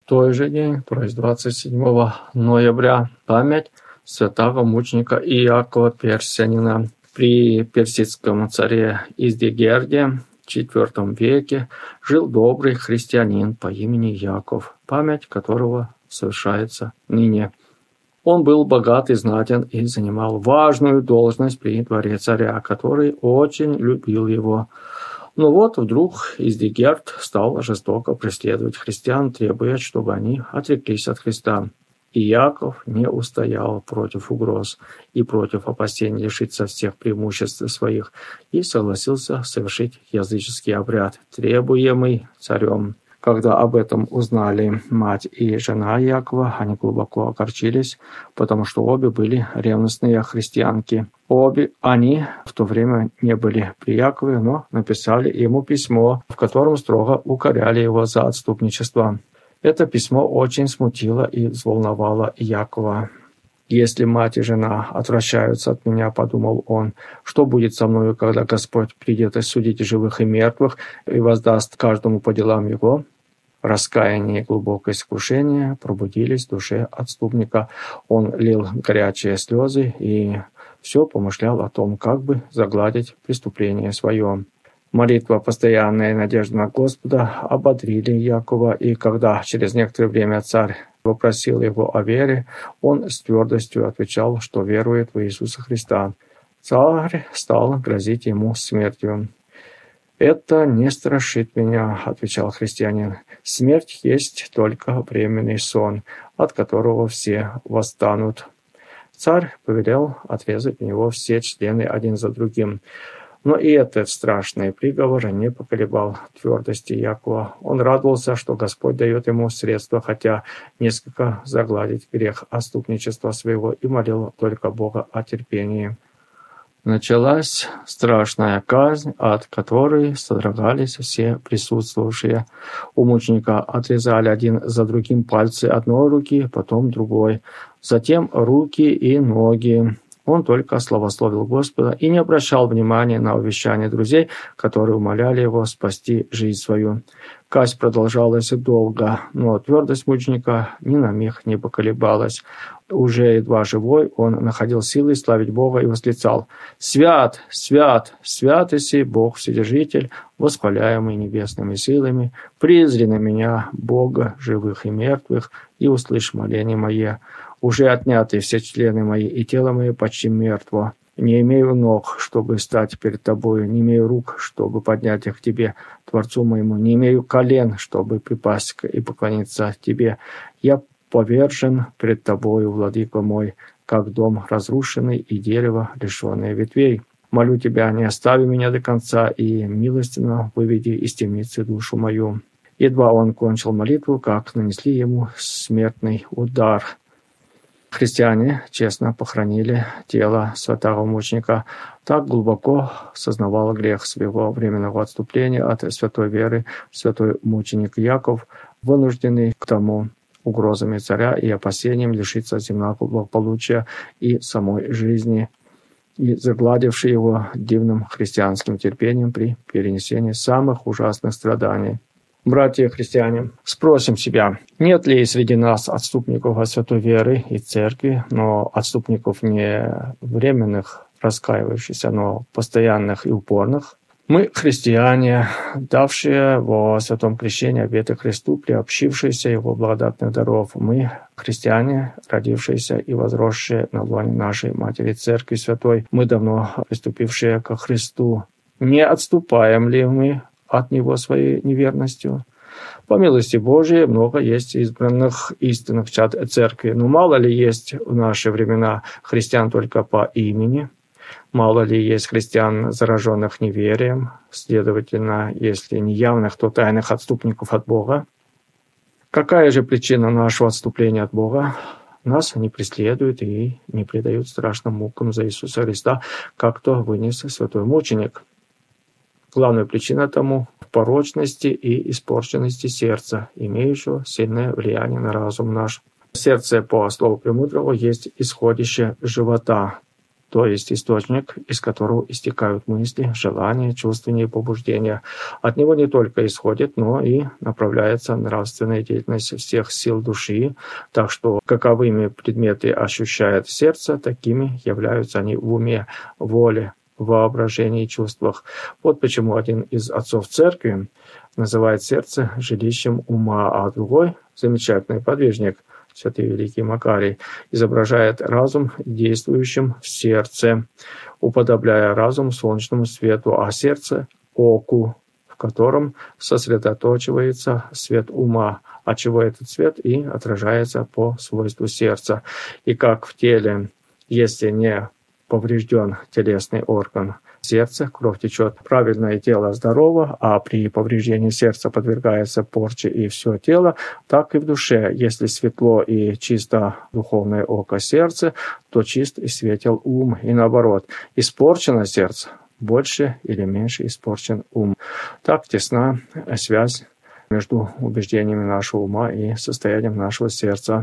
той же день, то есть 27 ноября, память святого мученика Иакова Персиянина. При персидском царе Издигерде в IV веке жил добрый христианин по имени Яков, память которого совершается ныне. Он был богат и знатен и занимал важную должность при дворе царя, который очень любил его. Но вот вдруг Издигерд стал жестоко преследовать христиан, требуя, чтобы они отреклись от Христа. И Яков не устоял против угроз и против опасений лишиться всех преимуществ своих и согласился совершить языческий обряд, требуемый царем. Когда об этом узнали мать и жена Якова, они глубоко огорчились, потому что обе были ревностные христианки. Обе они в то время не были при Якове, но написали ему письмо, в котором строго укоряли его за отступничество. Это письмо очень смутило и взволновало Якова. «Если мать и жена отвращаются от меня, — подумал он, — что будет со мною, когда Господь придет судить живых и мертвых и воздаст каждому по делам его?» Раскаяние и глубокое искушение пробудились в душе отступника. Он лил горячие слезы и все помышлял о том, как бы загладить преступление свое. Молитва, постоянная надежда на Господа ободрили Якова, и когда через некоторое время царь вопросил его о вере, он с твердостью отвечал, что верует в Иисуса Христа. Царь стал грозить ему смертью. «Это не страшит меня, — отвечал христианин. — Смерть есть только временный сон, от которого все восстанут». Царь повелел отрезать у него все члены один за другим. Но и этот страшный приговор не поколебал твердости Якова. Он радовался, что Господь дает ему средства, хотя несколько загладить грех отступничества своего, и молил только Бога о терпении. Началась страшная казнь, от которой содрогались все присутствовавшие. У мученика отрезали один за другим пальцы одной руки, потом другой, затем руки и ноги. Он только славословил Господа и не обращал внимания на увещания друзей, которые умоляли его спасти жизнь свою. Казнь продолжалась долго, но твердость мученика ни на миг не поколебалась. Уже едва живой, он находил силы славить Бога и восклицал: «Свят, свят, свят иси Бог Вседержитель, воспаляемый небесными силами, призри на меня, Бога живых и мертвых, и услышь моление мое. Уже отняты все члены мои, и тело мое почти мертво. Не имею ног, чтобы стать перед тобою, не имею рук, чтобы поднять их к тебе, Творцу моему, не имею колен, чтобы припасть и поклониться тебе. Я повержен пред тобою, владыка мой, как дом разрушенный и дерево, лишенное ветвей. Молю тебя, не остави меня до конца и милостивно выведи из темницы душу мою». Едва он кончил молитву, как нанесли ему смертный удар. Христиане честно похоронили тело святого мученика. Так глубоко сознавал грех своего временного отступления от святой веры святой мученик Яков, вынужденный к тому угрозами царя и опасением лишиться земного благополучия и самой жизни, и загладивший его дивным христианским терпением при перенесении самых ужасных страданий. Братья христиане, спросим себя, нет ли среди нас отступников от святой веры и церкви, но отступников не временных, раскаивающихся, но постоянных и упорных? Мы, христиане, давшие во святом крещении обеты Христу, приобщившиеся Его благодатных даров. Мы, христиане, родившиеся и возросшие на лоне нашей Матери Церкви Святой. Мы, давно приступившие ко Христу. Не отступаем ли мы от Него своей неверностью? По милости Божией много есть избранных истинных чад Церкви, но мало ли есть в наши времена христиан только по имени? Мало ли есть христиан, зараженных неверием, следовательно, если не явных, то тайных отступников от Бога? Какая же причина нашего отступления от Бога? Нас не преследуют и не предают страшным мукам за Иисуса Христа, как то вынес святой мученик. Главная причина тому в порочности и испорченности сердца, имеющего сильное влияние на разум наш. Сердце, по слову премудрого, есть исходище живота. то есть источник, из которого истекают мысли, желания, чувствования и побуждения. От него не только исходит, но и направляется нравственная деятельность всех сил души, так что каковыми предметы ощущает сердце, такими являются они в уме, воле, воображении и чувствах. Вот почему один из отцов церкви называет сердце жилищем ума, а другой, замечательный подвижник, святый великий Макарий, изображает разум действующим в сердце, уподобляя разум солнечному свету, а сердце – оку, в котором сосредоточивается свет ума, отчего этот свет и отражается по свойству сердца. И как в теле, если не поврежден телесный орган сердца, кровь течет, правильное тело здорово, а при повреждении сердца подвергается порче и все тело, так и в душе. Если светло и чисто духовное око сердца, то чист и светел ум, и наоборот. Испорчено сердце, больше или меньше испорчен ум. Так тесна связь между убеждениями нашего ума и состоянием нашего сердца.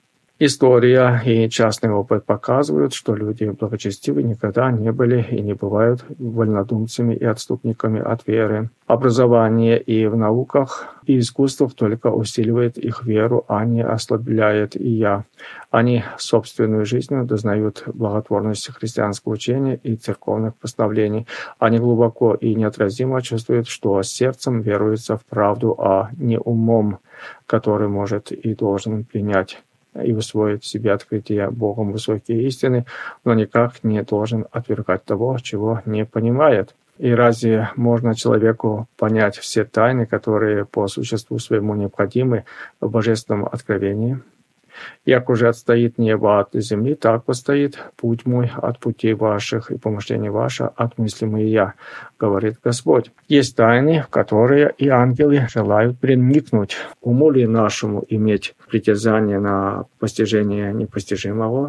История и частный опыт показывают, что люди благочестивые никогда не были и не бывают вольнодумцами и отступниками от веры. Образование и в науках, и искусствах только усиливает их веру, а не ослабляет ее. Они собственную жизнью дознают благотворность христианского учения и церковных постановлений. Они глубоко и неотразимо чувствуют, что сердцем веруется в правду, а не умом, который может и должен принять и усвоить в себе открытие Богом высокие истины, но никак не должен отвергать того, чего не понимает. И разве можно человеку понять все тайны, которые по существу своему необходимы в божественном откровении? Як уже отстоит небо от земли, так постоит путь мой от путей ваших, и помышления ваши от мысли моя, говорит Господь. Есть тайны, в которые и ангелы желают проникнуть. Уму ли нашему иметь притязание на постижение непостижимого?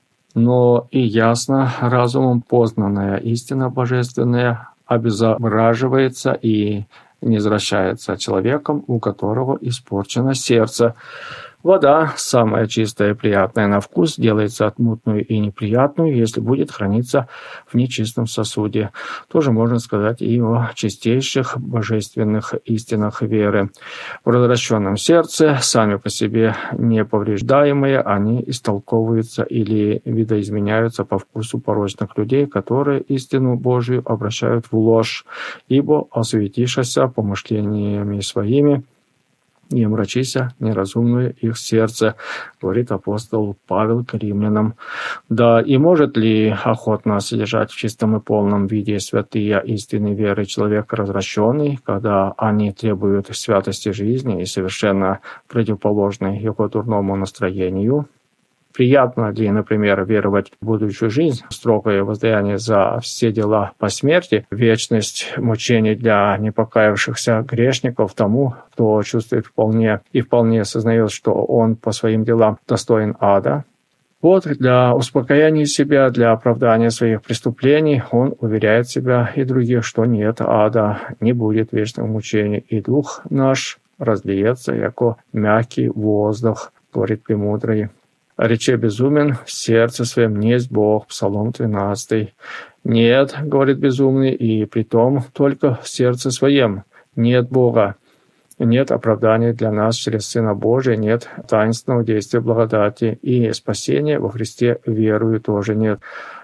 Но и ясно разумом познанная истина божественная обезображивается и низвращается человеком, у которого испорчено сердце. Вода, самая чистая и приятная на вкус, делается мутную и неприятную, если будет храниться в нечистом сосуде. Тоже можно сказать и о чистейших божественных истинах веры. В развращенном сердце, сами по себе неповреждаемые, они истолковываются или видоизменяются по вкусу порочных людей, которые истину Божию обращают в ложь, ибо осветишася помышлениями своими, не омрачися неразумное их сердце, говорит апостол Павел к римлянам. Да и может ли охотно содержать в чистом и полном виде святые истины веры человек развращенный, когда они требуют святости жизни и совершенно противоположны его дурному настроению? Приятно ли, например, веровать в будущую жизнь, строгое воздаяние за все дела по смерти, вечность мучений для непокаявшихся грешников тому, кто чувствует вполне сознает, что он по своим делам достоин ада? Вот для успокоения себя, для оправдания своих преступлений он уверяет себя и других, что нет ада, не будет вечного мучения, и дух наш разлиется, яко мягкий воздух, говорит премудрый. Рече безумен, в сердце своем не есть Бог. Псалом 13. Нет, говорит безумный, и притом только в сердце своем. Нет Бога. Нет оправдания для нас через Сына Божия, нет таинственного действия благодати, и спасения во Христе верую тоже нет.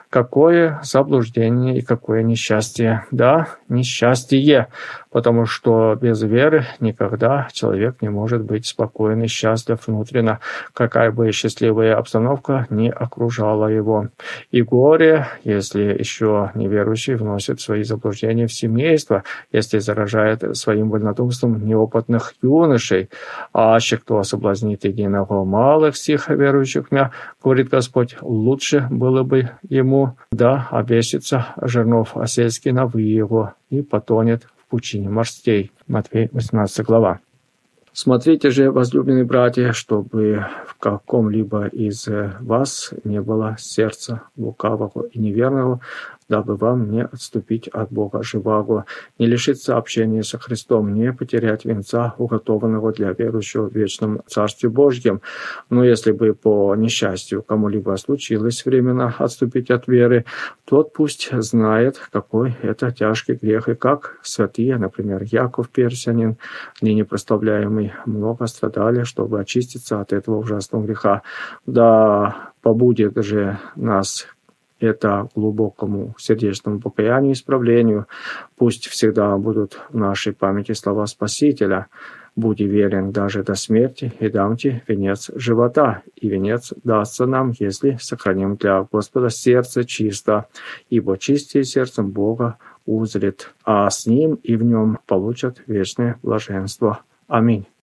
Какое заблуждение и какое несчастье. Да, несчастье, потому что без веры никогда человек не может быть спокоен и счастлив внутренно, какая бы счастливая обстановка ни окружала его. И горе, если еще неверующий вносит свои заблуждения в семейство, если заражает своим вольнодумством неопытных юношей. А аще кто соблазнит единого малых всех верующих мя, говорит Господь, лучше было бы ему да обесится жернов осельский на его и потонет в пучине морстей. Матфея 18 глава. Смотрите же, возлюбленные братья, чтобы в каком-либо из вас не было сердца лукавого и неверного, дабы вам не отступить от Бога живаго, не лишиться общения со Христом, не потерять венца, уготованного для верующего в вечном Царстве Божьем. Но если бы по несчастью кому-либо случилось временно отступить от веры, тот пусть знает, какой это тяжкий грех, и как святые, например, Яков Персянин, ныне прославляемый, много страдали, чтобы очиститься от этого ужасного греха. Да побудет же нас это глубокому сердечному покаянию и исправлению. Пусть всегда будут в нашей памяти слова Спасителя: «Будь верен даже до смерти, и дам тебе венец живота». И венец дастся нам, если сохраним для Господа сердце чисто, ибо чистее сердцем Бога узрит, а с Ним и в Нем получат вечное блаженство. Аминь.